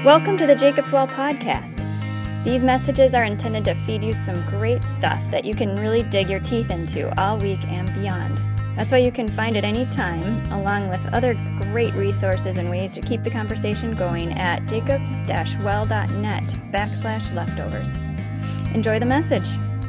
Welcome to the Jacob's Well podcast. These messages are intended to feed you some great stuff that you can really dig your teeth into all week and beyond. That's why you can find it anytime, along with other great resources and ways to keep the conversation going at jacobs-well.net/leftovers. Enjoy the message.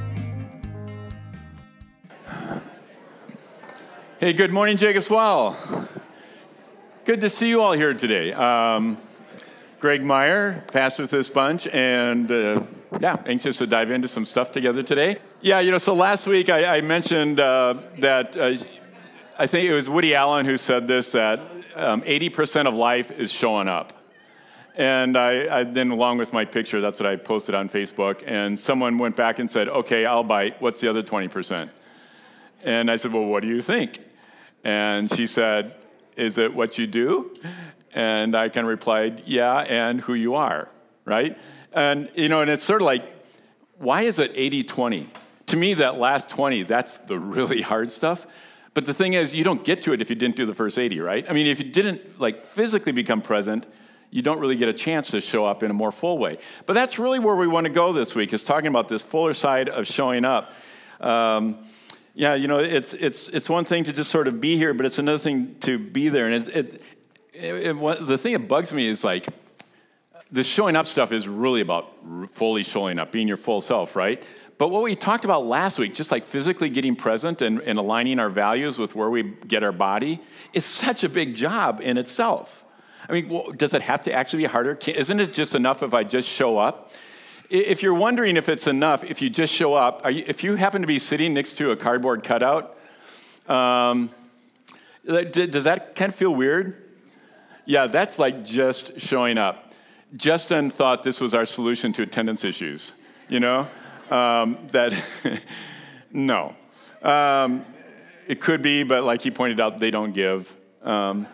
Hey, good morning, Jacob's Well. Good to see you all here today. Greg Meyer, pastor with this bunch, and anxious to dive into some stuff together today. So last week I mentioned that I think it was Woody Allen who said this, that 80% of life is showing up. And I then, along with my picture, that's what I posted on Facebook, and someone went back and said, okay, I'll bite. What's the other 20%? And I said, well, what do you think? And she said, is it what you do? And I kind of replied, yeah, and who you are, right? And, and it's sort of like, why is it 80-20? To me, that last 20, that's the really hard stuff. But the thing is, you don't get to it if you didn't do the first 80, right? I mean, if you didn't, physically become present, you don't really get a chance to show up in a more full way. But that's really where we want to go this week, is talking about this fuller side of showing up. It's one thing to just sort of be here, but it's another thing to be there. And the thing that bugs me is the showing up stuff is really about fully showing up, being your full self, right? But what we talked about last week, just physically getting present and aligning our values with where we get our body, is such a big job in itself. I mean, does it have to actually be harder? Isn't it just enough if I just show up? If you're wondering if it's enough, if you just show up, if you happen to be sitting next to a cardboard cutout, does that kind of feel weird? Yeah, that's just showing up. Justin thought this was our solution to attendance issues, no. It could be, but like he pointed out, they don't give. All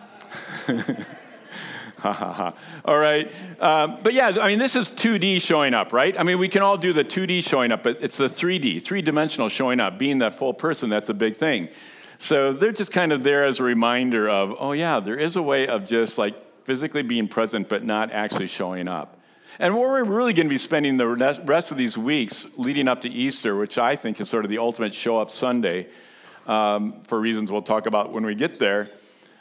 right. This is 2D showing up, right? I mean, we can all do the 2D showing up, but it's the 3D, three-dimensional showing up, being that full person, that's a big thing. So they're just kind of there as a reminder of, there is a way of just physically being present, but not actually showing up. And where we're really going to be spending the rest of these weeks leading up to Easter, which I think is sort of the ultimate show-up Sunday, for reasons we'll talk about when we get there.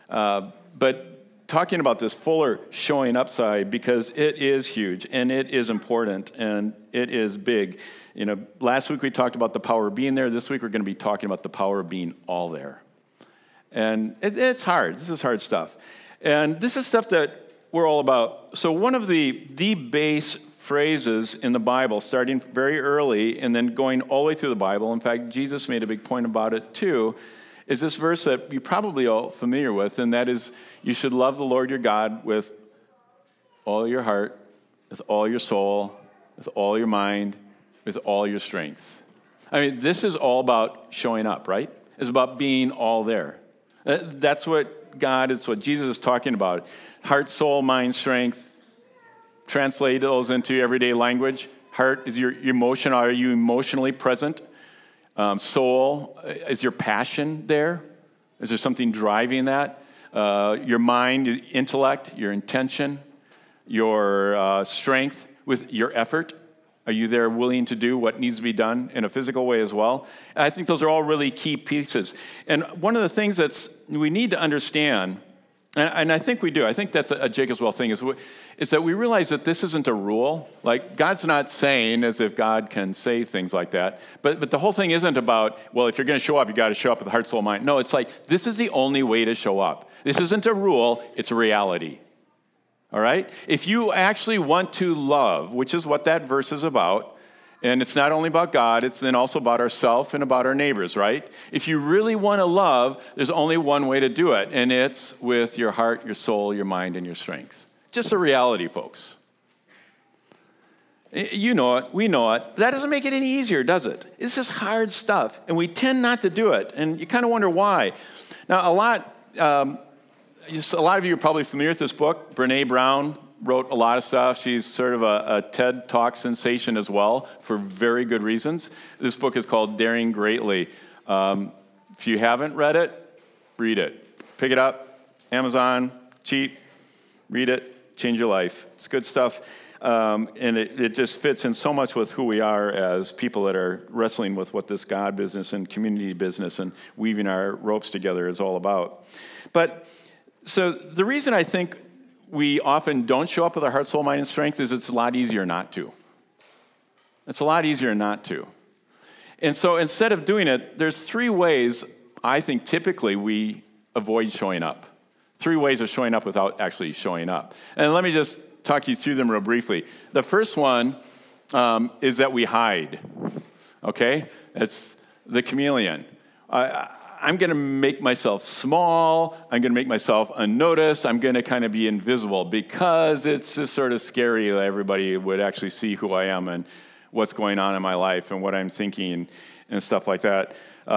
But talking about this fuller showing up side, because it is huge, and it is important, and it is big. Last week we talked about the power of being there. This week we're going to be talking about the power of being all there. And it's hard. This is hard stuff. And this is stuff that we're all about. So one of the base phrases in the Bible, starting very early and then going all the way through the Bible, in fact, Jesus made a big point about it too, is this verse that you're probably all familiar with, and that is, you should love the Lord your God with all your heart, with all your soul, with all your mind, with all your strength. I mean, this is all about showing up, right? It's about being all there. That's what it's what Jesus is talking about. Heart, soul, mind, strength. Translate those into everyday language. Heart is your emotion. Are you emotionally present? Soul, is your passion there? Is there something driving that? Your mind, your intellect, your intention, your strength with your effort. Are you there willing to do what needs to be done in a physical way as well? And I think those are all really key pieces. And one of the things we need to understand, and I think we do, I think that's a Jacob's Well thing, is that we realize that this isn't a rule. God's not saying as if God can say things like that. But the whole thing isn't about, well, if you're going to show up, you got to show up with the heart, soul, mind. No, it's this is the only way to show up. This isn't a rule, it's a reality. All right? If you actually want to love, which is what that verse is about, and it's not only about God, it's then also about ourselves and about our neighbors, right? If you really want to love, there's only one way to do it, and it's with your heart, your soul, your mind, and your strength. Just a reality, folks. You know it. We know it. That doesn't make it any easier, does it? This is hard stuff, and we tend not to do it, and you kind of wonder why. Now, a lot of you are probably familiar with this book. Brené Brown wrote a lot of stuff. She's sort of a TED Talk sensation as well, for very good reasons. This book is called Daring Greatly. If you haven't read it, read it. Pick it up, Amazon, cheap, read it. change your life. It's good stuff. And it just fits in so much with who we are as people that are wrestling with what this God business and community business and weaving our ropes together is all about. But so the reason I think we often don't show up with our heart, soul, mind, and strength is it's a lot easier not to. It's a lot easier not to. And so instead of doing it, there's 3 ways I think typically we avoid showing up. 3 ways of showing up without actually showing up. And let me just talk you through them real briefly. The first one is that we hide, okay? It's the chameleon. I'm going to make myself small. I'm going to make myself unnoticed. I'm going to kind of be invisible because it's just sort of scary that everybody would actually see who I am and what's going on in my life and what I'm thinking and stuff like that.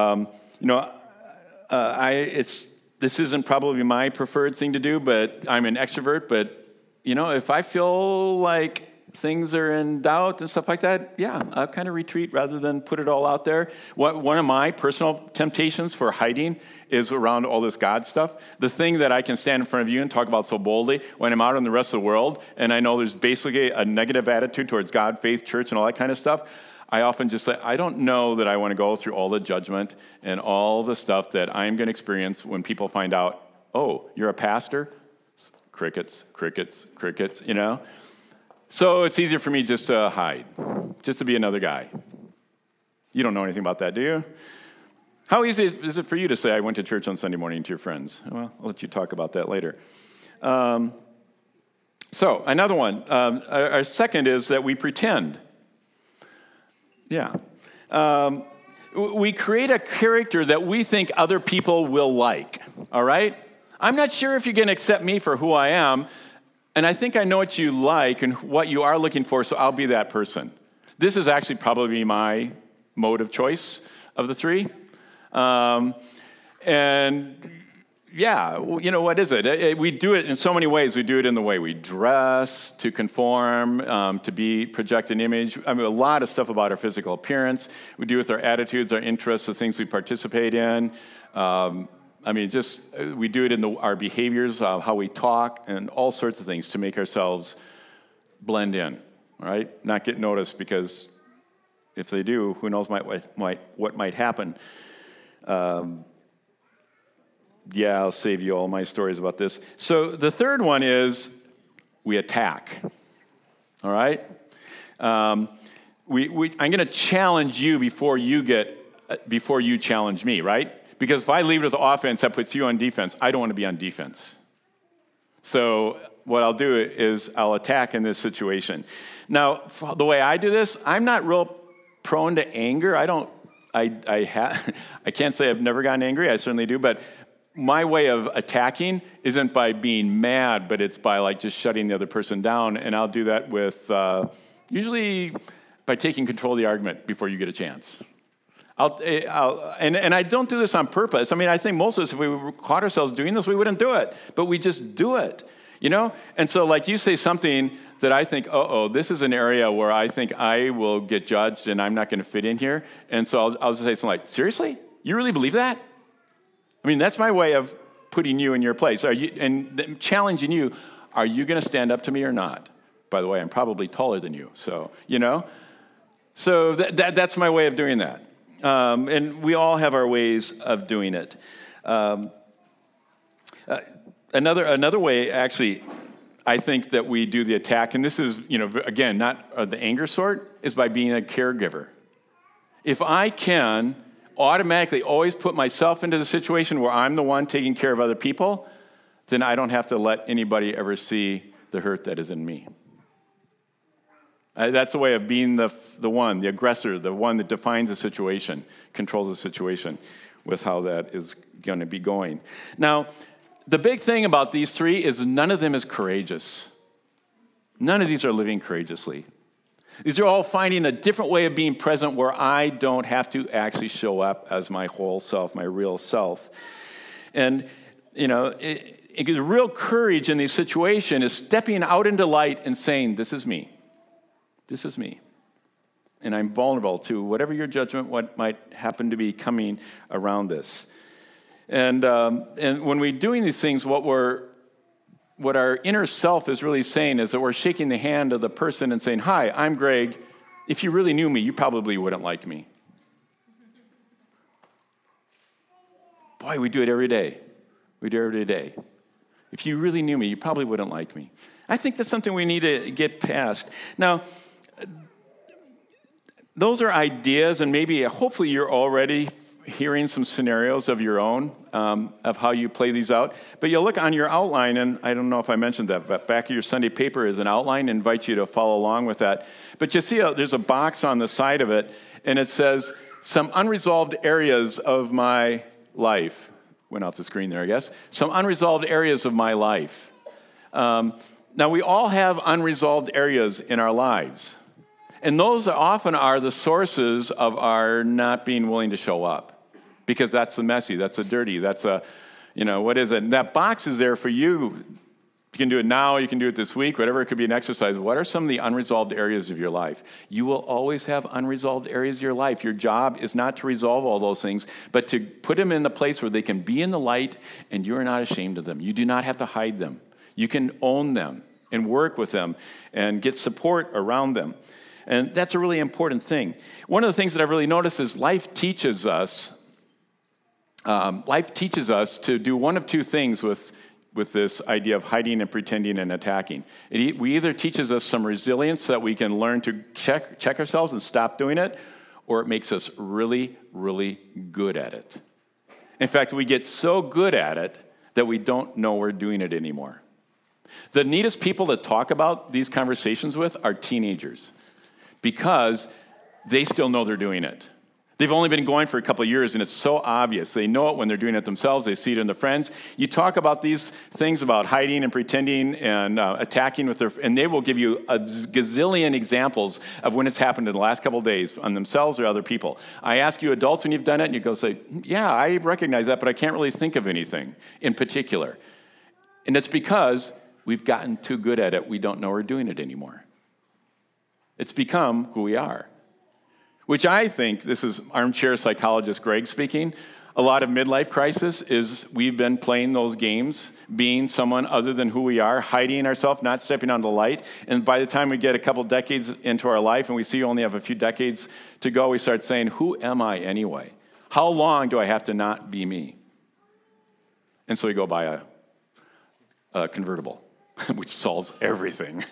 This isn't probably my preferred thing to do, but I'm an extrovert, but if I feel like things are in doubt and stuff like that, yeah, I'll kind of retreat rather than put it all out there. One of my personal temptations for hiding is around all this God stuff. The thing that I can stand in front of you and talk about so boldly when I'm out in the rest of the world, and I know there's basically a negative attitude towards God, faith, church, and all that kind of stuff, I often just say, I don't know that I want to go through all the judgment and all the stuff that I'm going to experience when people find out, oh, you're a pastor? Crickets, crickets, crickets, So it's easier for me just to hide, just to be another guy. You don't know anything about that, do you? How easy is it for you to say, I went to church on Sunday morning to your friends? Well, I'll let you talk about that later. So another one. Our second is that we pretend. Yeah. We create a character that we think other people will like, all right? I'm not sure if you're going to accept me for who I am, and I think I know what you like and what you are looking for, so I'll be that person. This is actually probably my mode of choice of the 3. And yeah, what is it? We do it in so many ways. We do it in the way we dress, to conform, to project an image. I mean, a lot of stuff about our physical appearance. We do it with our attitudes, our interests, the things we participate in. We do it in our behaviors, how we talk, and all sorts of things to make ourselves blend in, right? Not get noticed, because if they do, who knows what might happen. I'll save you all my stories about this. So the third one is we attack, all right? I'm going to challenge you before you challenge me, right? Because if I lead with offense, that puts you on defense. I don't want to be on defense. So what I'll do is I'll attack in this situation. Now, the way I do this, I'm not real prone to anger. I can't say I've never gotten angry. I certainly do. But my way of attacking isn't by being mad, but it's by just shutting the other person down. And I'll do that with usually by taking control of the argument before you get a chance. And I don't do this on purpose. I mean, I think most of us, if we caught ourselves doing this, we wouldn't do it. But we just do it, And so, you say something that I think, this is an area where I think I will get judged and I'm not going to fit in here. And so I'll just say something like, seriously? You really believe that? I mean, that's my way of putting you in your place. And challenging you, are you going to stand up to me or not? By the way, I'm probably taller than you. So, So that's my way of doing that. And we all have our ways of doing it. Another way, actually, I think that we do the attack, and this is, again, not the anger sort, is by being a caregiver. If I can automatically always put myself into the situation where I'm the one taking care of other people, then I don't have to let anybody ever see the hurt that is in me. That's a way of being the aggressor, the one that defines the situation, controls the situation with how that is going to be going. Now, the big thing about these 3 is none of them is courageous. None of these are living courageously. These are all finding a different way of being present where I don't have to actually show up as my whole self, my real self. And, real courage in these situations is stepping out into light and saying, this is me. This is me. And I'm vulnerable to whatever your judgment, what might happen to be coming around this. And when we're doing these things, what we're what our inner self is really saying is that we're shaking the hand of the person and saying, "Hi, I'm Greg. If you really knew me, you probably wouldn't like me." Boy, we do it every day. We do it every day. If you really knew me, you probably wouldn't like me. I think that's something we need to get past. Now, those are ideas, and maybe, hopefully, you're already hearing some scenarios of your own, of how you play these out. But you'll look on your outline, and I don't know if I mentioned that, but back of your Sunday paper is an outline. I invite you to follow along with that. But you see there's a box on the side of it, and it says, some unresolved areas of my life. Went off the screen there, I guess. Some unresolved areas of my life. Now, we all have unresolved areas in our lives. And those often are the sources of our not being willing to show up. Because that's the messy, that's the dirty, that's what is it? And that box is there for you. You can do it now, you can do it this week, whatever, it could be an exercise. What are some of the unresolved areas of your life? You will always have unresolved areas of your life. Your job is not to resolve all those things, but to put them in the place where they can be in the light and you're not ashamed of them. You do not have to hide them. You can own them and work with them and get support around them. And that's a really important thing. One of the things that I've really noticed is life teaches us to do one of two things with this idea of hiding and pretending and attacking. We either teaches us some resilience so that we can learn to check ourselves and stop doing it, or it makes us really, really good at it. In fact, we get so good at it that we don't know we're doing it anymore. The neatest people to talk about these conversations with are teenagers, because they still know they're doing it. They've only been going for a couple of years, and it's so obvious. They know it when they're doing it themselves. They see it in their friends. You talk about these things about hiding and pretending and attacking with and they will give you a gazillion examples of when it's happened in the last couple of days on themselves or other people. I ask you adults when you've done it, and you go say, "Yeah, I recognize that, but I can't really think of anything in particular." And it's because we've gotten too good at it. We don't know we're doing it anymore. It's become who we are. Which I think, this is armchair psychologist Greg speaking, a lot of midlife crisis is we've been playing those games, being someone other than who we are, hiding ourselves, not stepping on the light. And by the time we get a couple decades into our life and we see you only have a few decades to go, we start saying, who am I anyway? How long do I have to not be me? And so we go buy a convertible, which solves everything.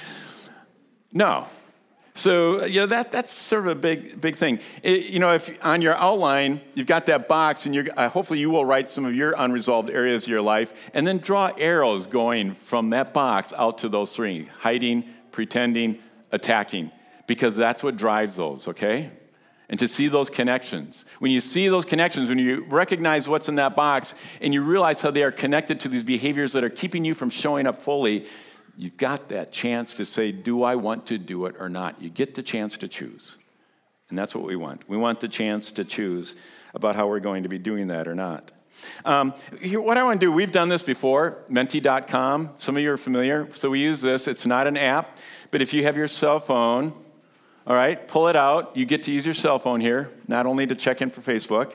No. So, that's sort of a big thing. If on your outline, you've got that box, and hopefully you will write some of your unresolved areas of your life, and then draw arrows going from that box out to those three: hiding, pretending, attacking, because that's what drives those, okay? And to see those connections. When you see those connections, when you recognize what's in that box, and you realize how they are connected to these behaviors that are keeping you from showing up fully, you've got that chance to say, do I want to do it or not? You get the chance to choose. And that's what we want. We want the chance to choose about how we're going to be doing that or not. What I want to do, we've done this before, Menti.com. Some of you are familiar. So we use this. It's not an app, but if you have your cell phone, all right, pull it out. You get to use your cell phone here, not only to check in for Facebook,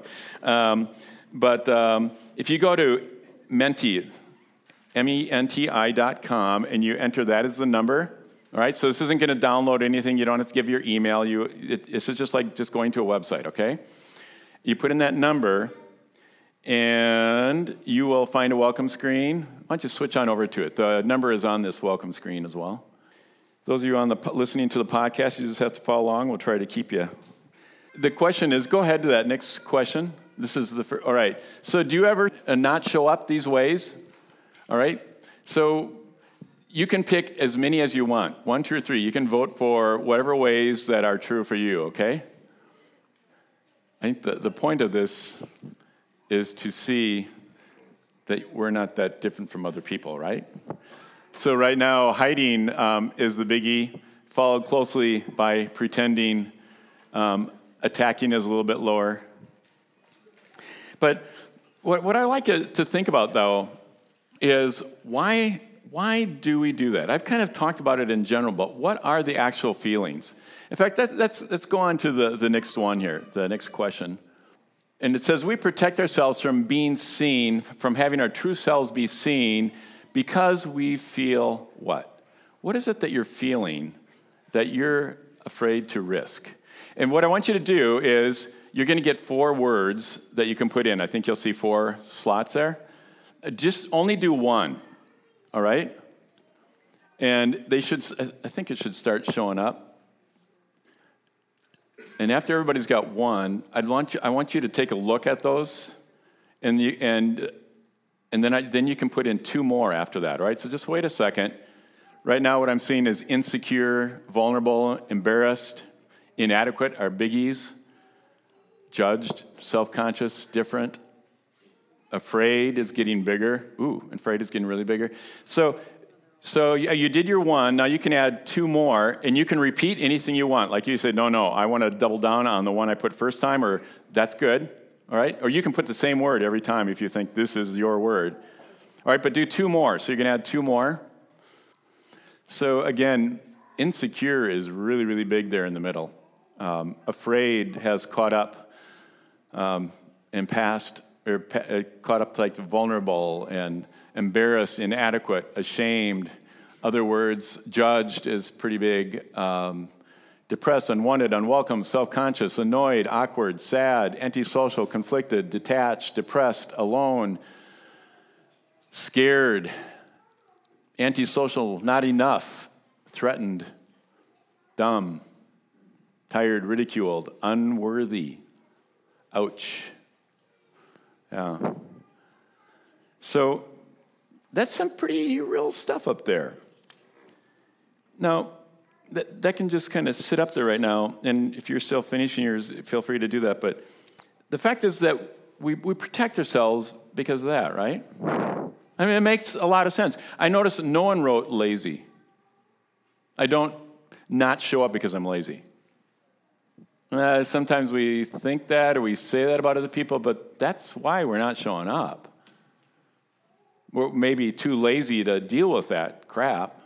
but if you go to Menti, MENTI.com, and you enter that as the number. All right, so this isn't going to download anything. You don't have to give your email. This is just like just going to a website, okay? You put in that number, and you will find a welcome screen. Why don't you switch on over to it? The number is on this welcome screen as well. Those of you listening to the podcast, you just have to follow along. We'll try to keep you. The question is, go ahead to that next question. This is the first. All right, so do you ever not show up these ways? All right, so you can pick as many as you want, 1, 2, or 3. You can vote for whatever ways that are true for you, okay? I think the point of this is to see that we're not that different from other people, right? So right now, hiding is the biggie, followed closely by pretending. Attacking is a little bit lower. But what I like to think about, though, is why do we do that? I've kind of talked about it in general, but what are the actual feelings? In fact, let's go on to the next one here, the next question. And it says, we protect ourselves from being seen, from having our true selves be seen, because we feel what? What is it that you're feeling that you're afraid to risk? And what I want you to do is you're going to get 4 words that you can put in. I think you'll see 4 slots there. Just only do one, all right? And I think it should start showing up. And after everybody's got one, I want you to take a look at those, and then you can put in 2 more after that, all right? So just wait a second. Right now what I'm seeing is insecure, vulnerable, embarrassed, inadequate are biggies. Judged, self-conscious, different. Afraid is getting bigger. Ooh, afraid is getting really bigger. So you did your 1. Now you can add 2 more, and you can repeat anything you want. Like you said, no, I want to double down on the one I put first time, or that's good, all right? Or you can put the same word every time if you think this is your word. All right, but do 2 more. So you can add 2 more. So again, insecure is really, really big there in the middle. Afraid has caught up and passed, or caught up like vulnerable and embarrassed, inadequate, ashamed. Other words, judged is pretty big. Depressed, unwanted, unwelcome, self-conscious, annoyed, awkward, sad, antisocial, conflicted, detached, depressed, alone, scared, antisocial, not enough, threatened, dumb, tired, ridiculed, unworthy. Ouch. Yeah. So that's some pretty real stuff up there. Now, that can just kind of sit up there right now, and if you're still finishing yours, feel free to do that. But the fact is that we protect ourselves because of that, right? I mean, it makes a lot of sense. I noticed no one wrote lazy. I don't not show up because I'm lazy. Sometimes we think that or we say that about other people, but that's why we're not showing up. We're maybe too lazy to deal with that crap,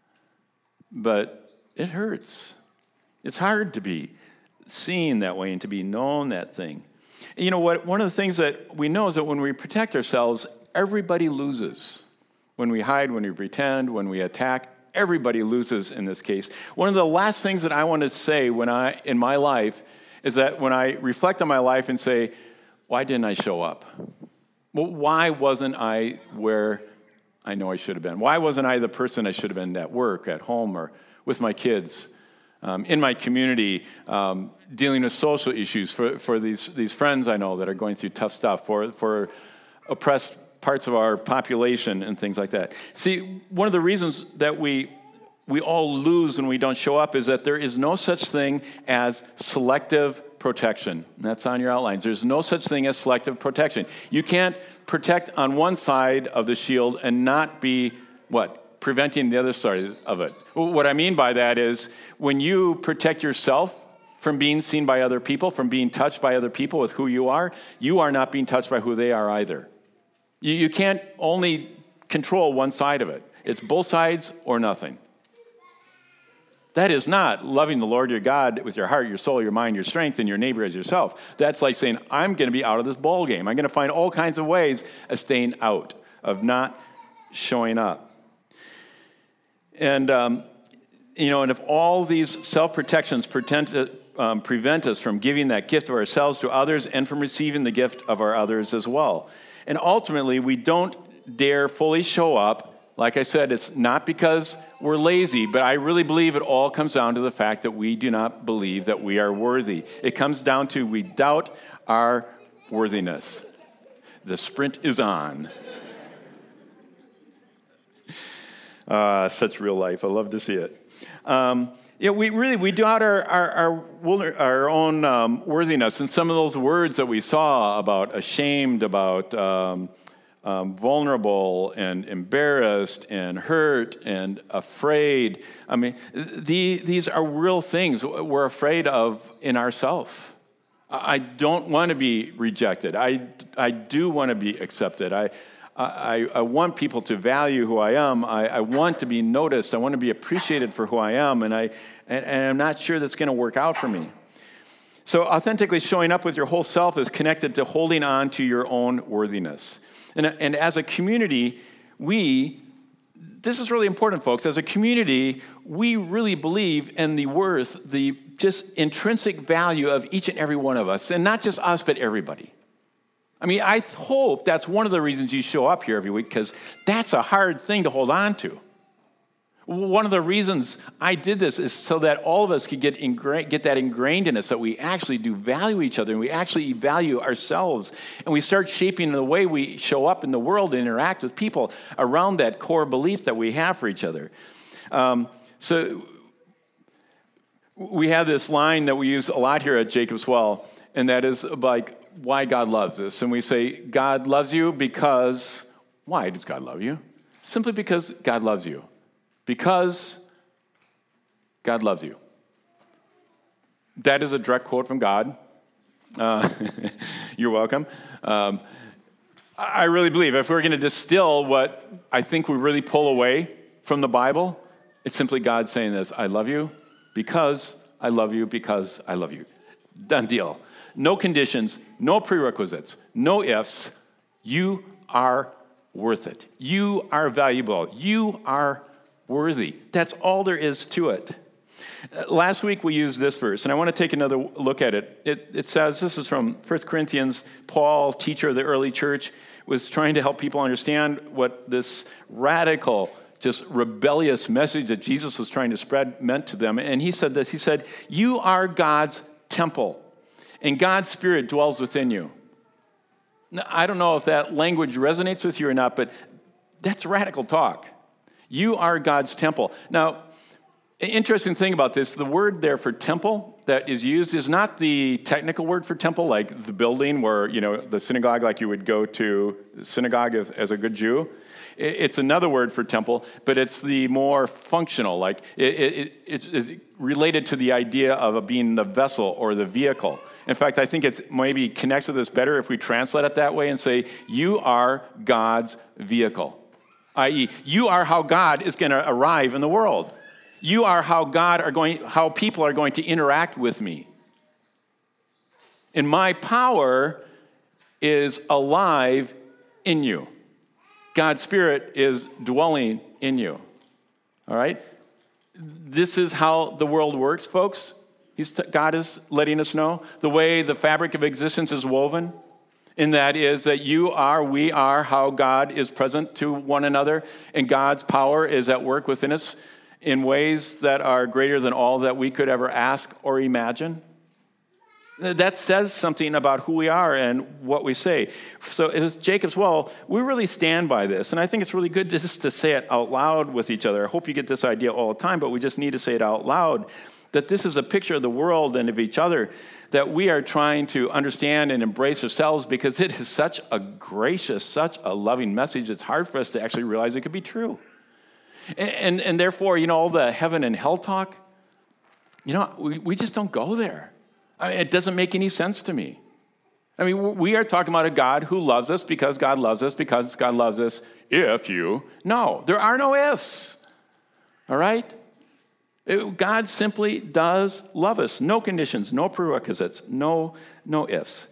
but it hurts. It's hard to be seen that way and to be known that thing. And you know what? One of the things that we know is that when we protect ourselves, everybody loses. When we hide, when we pretend, when we attack, everybody loses in this case. One of the last things that I want to say in my life is that when I reflect on my life and say, why didn't I show up? Well, why wasn't I where I know I should have been? Why wasn't I the person I should have been at work, at home, or with my kids, in my community, dealing with social issues for these friends I know that are going through tough stuff, for oppressed parts of our population and things like that. See, one of the reasons that we all lose when we don't show up is that there is no such thing as selective protection. That's on your outlines. There's no such thing as selective protection. You can't protect on one side of the shield and not be, preventing the other side of it. What I mean by that is when you protect yourself from being seen by other people, from being touched by other people with who you are not being touched by who they are either. You can't only control one side of it. It's both sides or nothing. That is not loving the Lord your God with your heart, your soul, your mind, your strength, and your neighbor as yourself. That's like saying, I'm going to be out of this ball game. I'm going to find all kinds of ways of staying out, of not showing up. And, and if all these self-protections prevent us from giving that gift of ourselves to others and from receiving the gift of our others as well. And ultimately, we don't dare fully show up. Like I said, it's not because we're lazy, but I really believe it all comes down to the fact that we do not believe that we are worthy. It comes down to we doubt our worthiness. The sprint is on. Such real life. I love to see it. We doubt our own worthiness. And some of those words that we saw about ashamed, about vulnerable and embarrassed and hurt and afraid. I mean, these are real things we're afraid of in ourselves. I don't want to be rejected. I do want to be accepted. I want people to value who I am. I want to be noticed. I want to be appreciated for who I am, and I'm not sure that's going to work out for me. So authentically showing up with your whole self is connected to holding on to your own worthiness. And as a community, we this is really important, folks. As a community, we really believe in the worth, the just intrinsic value of each and every one of us, and not just us, but everybody. I mean, I hope that's one of the reasons you show up here every week, because that's a hard thing to hold on to. One of the reasons I did this is so that all of us could get that ingrained in us, that we actually do value each other and we actually value ourselves. And we start shaping the way we show up in the world and interact with people around that core belief that we have for each other. So we have this line that we use a lot here at Jacob's Well, and that is like why God loves us. And we say, God loves you because, why does God love you? Simply because God loves you. Because God loves you. That is a direct quote from God. You're welcome. I really believe if we're going to distill what I think we really pull away from the Bible, it's simply God saying this: I love you because I love you because I love you. Done deal. No conditions, no prerequisites, no ifs. You are worth it. You are valuable. You are worthy. That's all there is to it. Last week we used this verse, and I want to take another look at it. It says, this is from 1 Corinthians, Paul, teacher of the early church, was trying to help people understand what this radical, just rebellious message that Jesus was trying to spread meant to them. And he said this, he said, you are God's temple, and God's Spirit dwells within you. Now, I don't know if that language resonates with you or not, but that's radical talk. You are God's temple. Now, an interesting thing about this, the word there for temple that is used is not the technical word for temple, like the building where, the synagogue, like you would go to synagogue as a good Jew. It's another word for temple, but it's the more functional, like it's related to the idea of being the vessel or the vehicle. In fact, I think it maybe connects with this better if we translate it that way and say, you are God's vehicle. I.e., you are how God is going to arrive in the world. You are how people are going to interact with me. And my power is alive in you. God's Spirit is dwelling in you. All right? This is how the world works, folks. God is letting us know the way the fabric of existence is woven. And that is that we are how God is present to one another, and God's power is at work within us in ways that are greater than all that we could ever ask or imagine. That says something about who we are and what we say. So as Jacob's Well, we really stand by this, and I think it's really good just to say it out loud with each other. I hope you get this idea all the time, but we just need to say it out loud, that this is a picture of the world and of each other that we are trying to understand and embrace ourselves, because it is such a gracious, such a loving message, it's hard for us to actually realize it could be true. And therefore, all the heaven and hell talk, we just don't go there. I mean, it doesn't make any sense to me. I mean, we are talking about a God who loves us because God loves us, because God loves us. No, there are no ifs. All right? God simply does love us. No conditions, no prerequisites, no ifs.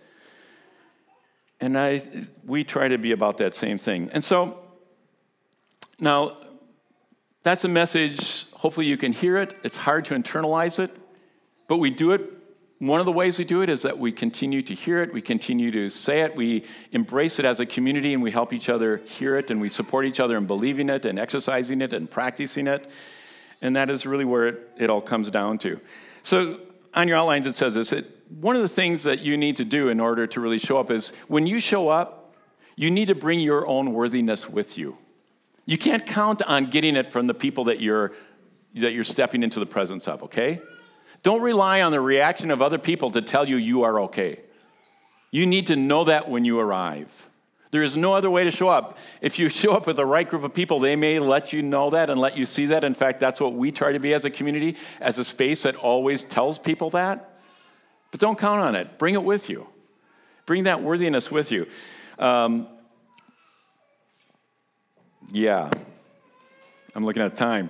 And we try to be about that same thing. And so, now, that's a message. Hopefully you can hear it. It's hard to internalize it, but we do it. One of the ways we do it is that we continue to hear it. We continue to say it. We embrace it as a community, and we help each other hear it, and we support each other in believing it and exercising it and practicing it. And that is really where it all comes down to. So on your outlines, it says this. One of the things that you need to do in order to really show up is when you show up, you need to bring your own worthiness with you. You can't count on getting it from the people that you're stepping into the presence of, okay? Don't rely on the reaction of other people to tell you are okay. You need to know that when you arrive. There is no other way to show up. If you show up with the right group of people, they may let you know that and let you see that. In fact, that's what we try to be as a community, as a space that always tells people that. But don't count on it. Bring it with you. Bring that worthiness with you. Yeah. I'm looking at time.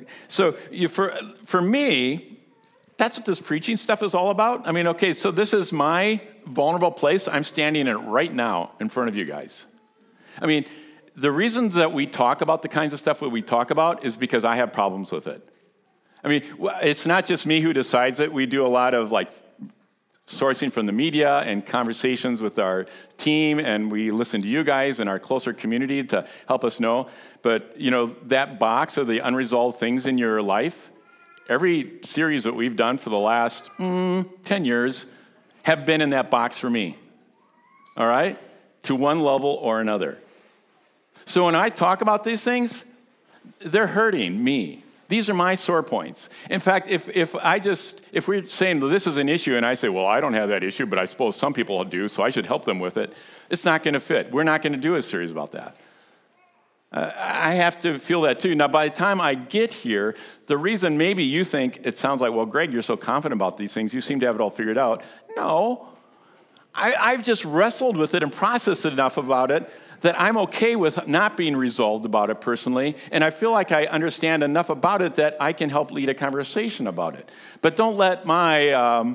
For me, that's what this preaching stuff is all about. I mean, okay, so this is my vulnerable place. I'm standing in it right now in front of you guys. I mean, the reasons that we talk about the kinds of stuff that we talk about is because I have problems with it. I mean, it's not just me who decides it. We do a lot of sourcing from the media and conversations with our team, and we listen to you guys and our closer community to help us know. But, that box of the unresolved things in your life, every series that we've done for the last 10 years have been in that box for me, all right, to one level or another. So when I talk about these things, they're hurting me. These are my sore points. In fact, if we're saying well, this is an issue and I say, well, I don't have that issue, but I suppose some people do, so I should help them with it, it's not going to fit. We're not going to do a series about that. I have to feel that too. Now, by the time I get here, the reason maybe you think it sounds like, well, Greg, you're so confident about these things, you seem to have it all figured out. No, I've just wrestled with it and processed enough about it that I'm okay with not being resolved about it personally, and I feel like I understand enough about it that I can help lead a conversation about it. But don't let my,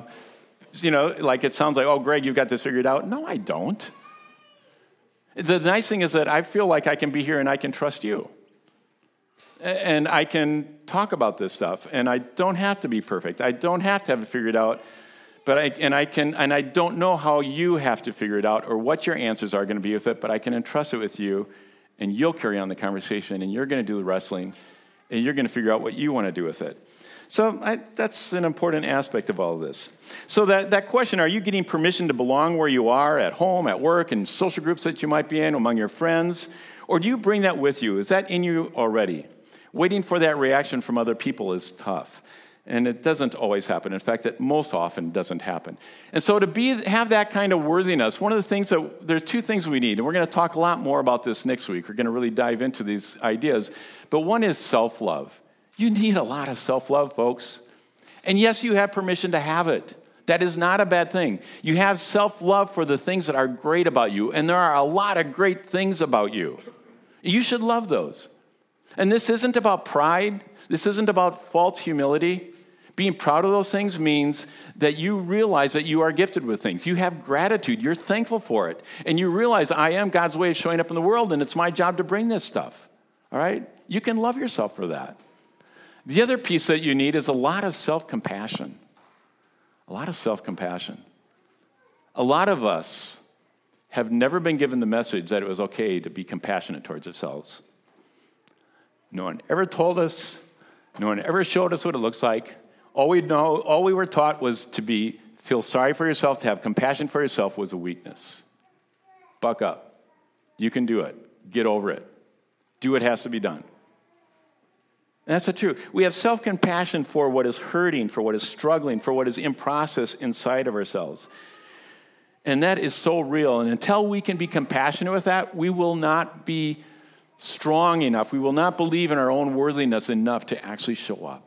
it sounds like, oh, Greg, you've got this figured out. No, I don't. The nice thing is that I feel like I can be here and I can trust you. And I can talk about this stuff, and I don't have to be perfect. I don't have to have it figured out. But I don't know how you have to figure it out or what your answers are going to be with it, but I can entrust it with you, and you'll carry on the conversation, and you're going to do the wrestling, and you're going to figure out what you want to do with it. So that's an important aspect of all of this. So that question, are you getting permission to belong where you are, at home, at work, in social groups that you might be in, among your friends? Or do you bring that with you? Is that in you already? Waiting for that reaction from other people is tough. And it doesn't always happen. In fact, it most often doesn't happen. And so have that kind of worthiness, there are two things we need. And we're going to talk a lot more about this next week. We're going to really dive into these ideas. But one is self-love. You need a lot of self-love, folks. And yes, you have permission to have it. That is not a bad thing. You have self-love for the things that are great about you. And there are a lot of great things about you. You should love those. And this isn't about pride. This isn't about false humility. Being proud of those things means that you realize that you are gifted with things. You have gratitude. You're thankful for it. And you realize I am God's way of showing up in the world, and it's my job to bring this stuff. All right? You can love yourself for that. The other piece that you need is a lot of self-compassion. A lot of self-compassion. A lot of us have never been given the message that it was okay to be compassionate towards ourselves. No one ever told us. No one ever showed us what it looks like. All we were taught was to feel sorry for yourself, to have compassion for yourself was a weakness. Buck up. You can do it. Get over it. Do what has to be done. And that's the truth. We have self-compassion for what is hurting, for what is struggling, for what is in process inside of ourselves. And that is so real. And until we can be compassionate with that, we will not be strong enough. We will not believe in our own worthiness enough to actually show up.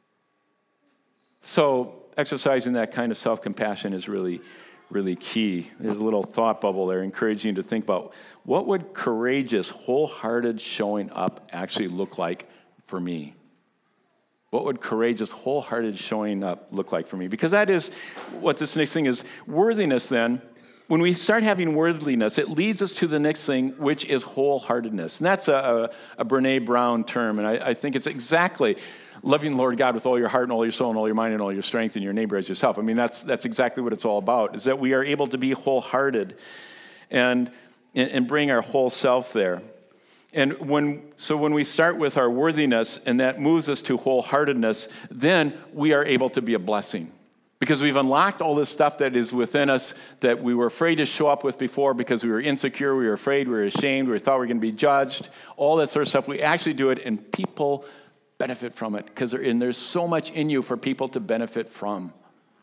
So exercising that kind of self-compassion is really, really key. There's a little thought bubble there encouraging you to think about what would courageous, wholehearted showing up actually look like for me? What would courageous, wholehearted showing up look like for me? Because that is what this next thing is. Worthiness, then, when we start having worthiness, it leads us to the next thing, which is wholeheartedness. And that's a Brene Brown term, and I think it's exactly loving the Lord God with all your heart and all your soul and all your mind and all your strength and your neighbor as yourself. I mean, that's exactly what it's all about, is that we are able to be wholehearted and bring our whole self there. And when we start with our worthiness and that moves us to wholeheartedness, then we are able to be a blessing. Because we've unlocked all this stuff that is within us that we were afraid to show up with before because we were insecure, we were afraid, we were ashamed, we thought we were going to be judged, all that sort of stuff. We actually do it, and people benefit from it because there's so much in you for people to benefit from.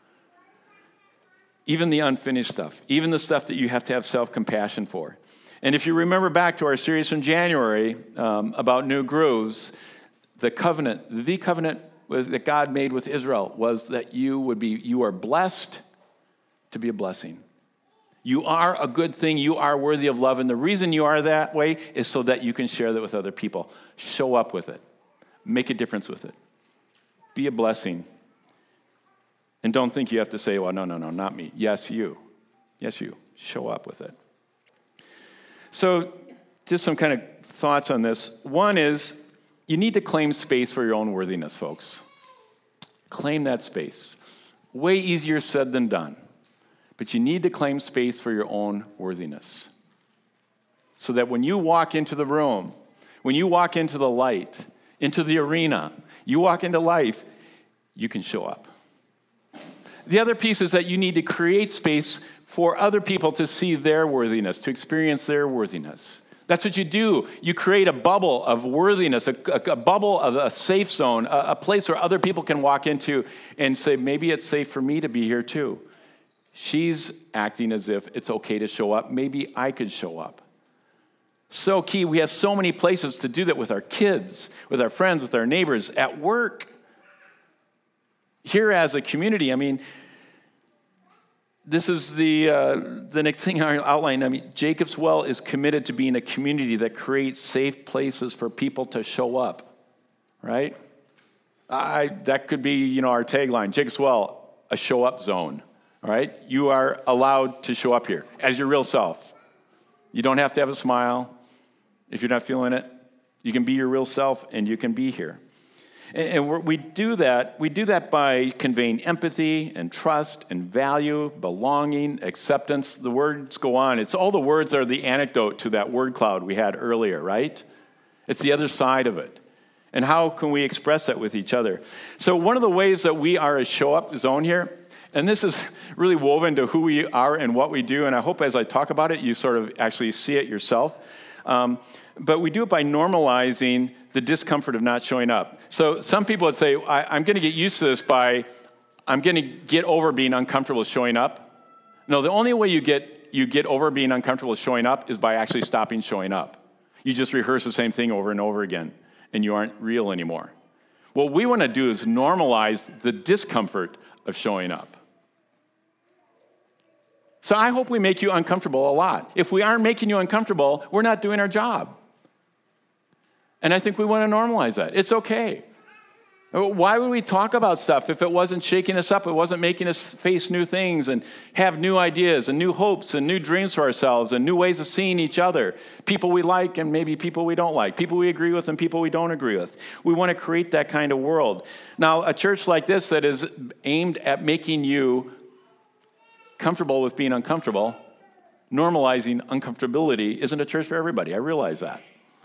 Even the unfinished stuff, even the stuff that you have to have self-compassion for. And if you remember back to our series from January about New Grooves, the covenant that God made with Israel was that you are blessed to be a blessing. You are a good thing. You are worthy of love. And the reason you are that way is so that you can share that with other people. Show up with it. Make a difference with it. Be a blessing. And don't think you have to say, well, no, not me. Yes, you. Yes, you. Show up with it. So just some kind of thoughts on this. One is you need to claim space for your own worthiness, folks. Claim that space. Way easier said than done. But you need to claim space for your own worthiness. So that when you walk into the room, when you walk into the light, into the arena, you walk into life, you can show up. The other piece is that you need to create space for other people to see their worthiness, to experience their worthiness. That's what you do. You create a bubble of worthiness, a bubble of a safe zone, a place where other people can walk into and say, maybe it's safe for me to be here too. She's acting as if it's okay to show up. Maybe I could show up. So key. We have so many places to do that with our kids, with our friends, with our neighbors, at work. Here as a community, I mean, this is the next thing I outlined. I mean, Jacob's Well is committed to being a community that creates safe places for people to show up, right? That could be, our tagline, Jacob's Well, a show up zone, all right? You are allowed to show up here as your real self. You don't have to have a smile. If you're not feeling it, you can be your real self and you can be here. And we do that by conveying empathy and trust and value, belonging, acceptance. The words go on. It's all the words that are the antidote to that word cloud we had earlier, right? It's the other side of it. And how can we express that with each other? So one of the ways that we are a show-up zone here, and this is really woven to who we are and what we do, and I hope as I talk about it, you sort of actually see it yourself. But we do it by normalizing the discomfort of not showing up. So some people would say, I'm going to get used to this I'm going to get over being uncomfortable showing up. No, the only way you get over being uncomfortable showing up is by actually stopping showing up. You just rehearse the same thing over and over again, and you aren't real anymore. What we want to do is normalize the discomfort of showing up. So I hope we make you uncomfortable a lot. If we aren't making you uncomfortable, we're not doing our job. And I think we want to normalize that. It's okay. Why would we talk about stuff if it wasn't shaking us up, it wasn't making us face new things and have new ideas and new hopes and new dreams for ourselves and new ways of seeing each other, people we like and maybe people we don't like, people we agree with and people we don't agree with. We want to create that kind of world. Now, a church like this that is aimed at making you comfortable with being uncomfortable, normalizing uncomfortability, isn't a church for everybody. I realize that.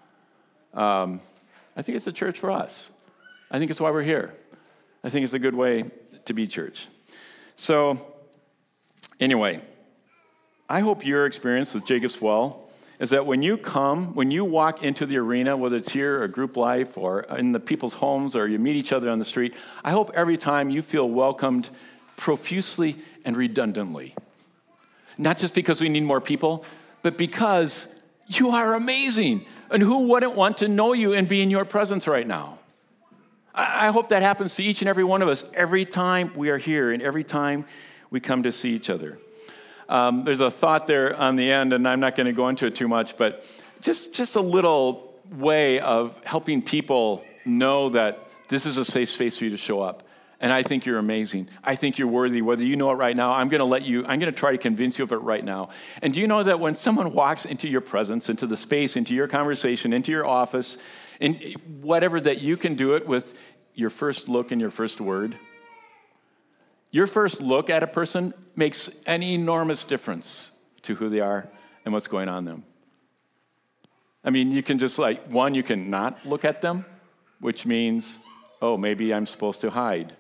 I think it's a church for us. I think it's why we're here. I think it's a good way to be church. So, anyway, I hope your experience with Jacob's Well is that when you walk into the arena, whether it's here or group life or in the people's homes or you meet each other on the street, I hope every time you feel welcomed profusely and redundantly. Not just because we need more people, but because you are amazing. And who wouldn't want to know you and be in your presence right now? I hope that happens to each and every one of us every time we are here and every time we come to see each other. There's a thought there on the end, and I'm not going to go into it too much, but just a little way of helping people know that this is a safe space for you to show up. And I think you're amazing. I think you're worthy. Whether you know it right now, I'm going to try to convince you of it right now. And do you know that when someone walks into your presence, into the space, into your conversation, into your office, in whatever, that you can do it with your first look and your first word? Your first look at a person makes an enormous difference to who they are and what's going on them. I mean, you can just you can not look at them, which means, oh, maybe I'm supposed to hide.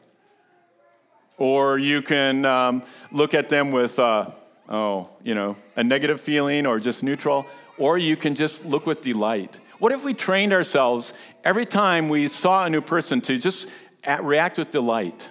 Or you can look at them with, a negative feeling or just neutral. Or you can just look with delight. What if we trained ourselves every time we saw a new person to just react with delight?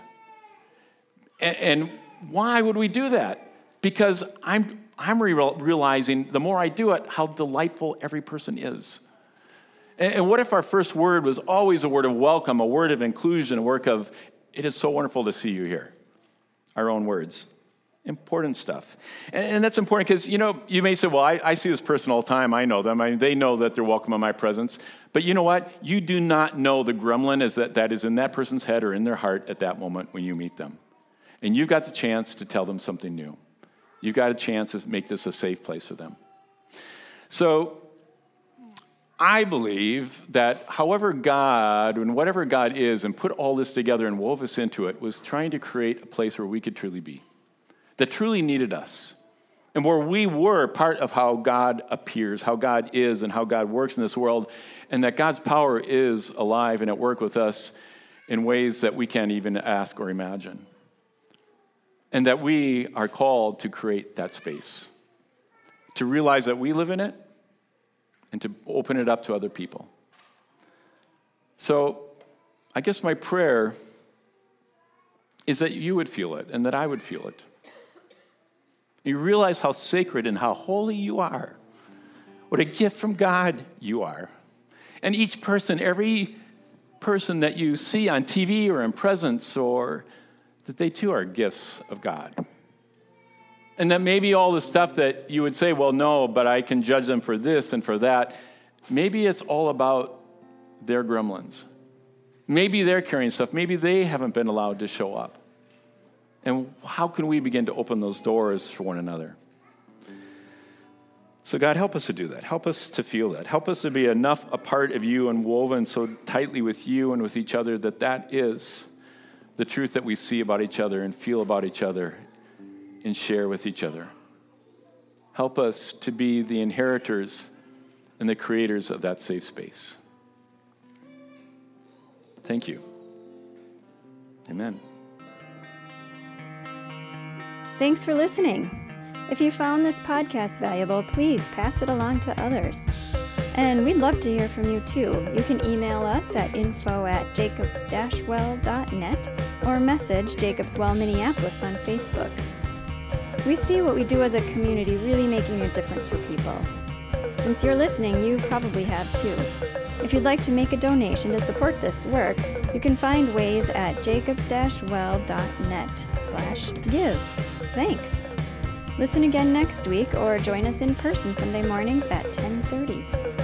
And why would we do that? Because I'm realizing the more I do it, how delightful every person is. And what if our first word was always a word of welcome, a word of inclusion, a word of, it is so wonderful to see you here. Our own words. Important stuff. And that's important because, you may say, well, I see this person all the time. I know them. They know that they're welcome in my presence. But you know what? You do not know the gremlin that is in that person's head or in their heart at that moment when you meet them. And you've got the chance to tell them something new. You've got a chance to make this a safe place for them. So I believe that however God and whatever God is and put all this together and wove us into it was trying to create a place where we could truly be, that truly needed us, and where we were part of how God appears, how God is, and how God works in this world, and that God's power is alive and at work with us in ways that we can't even ask or imagine. And that we are called to create that space, to realize that we live in it, and to open it up to other people. So I guess my prayer is that you would feel it and that I would feel it. You realize how sacred and how holy you are. What a gift from God you are. And each person, every person that you see on TV or in presence, or that they too are gifts of God. And that maybe all the stuff that you would say, well, no, but I can judge them for this and for that. Maybe it's all about their gremlins. Maybe they're carrying stuff. Maybe they haven't been allowed to show up. And how can we begin to open those doors for one another? So God, help us to do that. Help us to feel that. Help us to be enough a part of you and woven so tightly with you and with each other that that is the truth that we see about each other and feel about each other and share with each other. Help us to be the inheritors and the creators of that safe space. Thank you. Amen. Thanks for listening. If you found this podcast valuable, please pass it along to others. And we'd love to hear from you too. You can email us at info@jacobs-well.net or message Jacobs Well Minneapolis on Facebook. We see what we do as a community really making a difference for people. Since you're listening, you probably have too. If you'd like to make a donation to support this work, you can find ways at jacobs-well.net/give. Thanks. Listen again next week or join us in person Sunday mornings at 10:30.